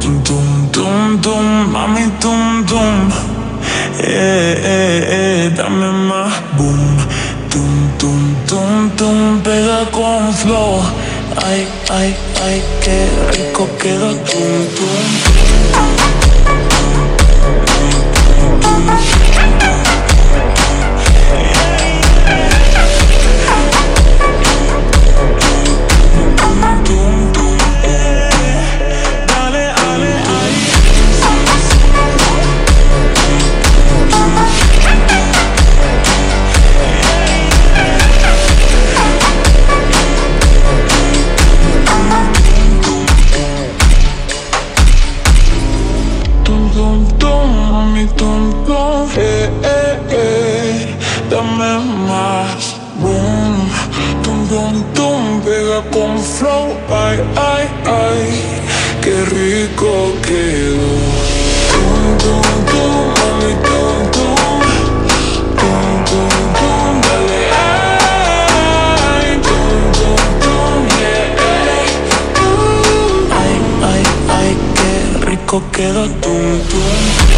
Tum, tum, tum, mami, tum, tum. Dame más boom. Tum, tum, tum, tum, pega con flow. Ay, ay, ay, qué rico queda tum, tum. Dame más boom. Tum, tum, tum, pega con flow. Ay, ay, ay, qué rico quedó. Tum, tum, tum, mami, tum, tum. Tum, tum, tum, dale, ay. Tum, tum, tum, yeah. Ay, ay, ay, qué rico quedó. Tum, tum.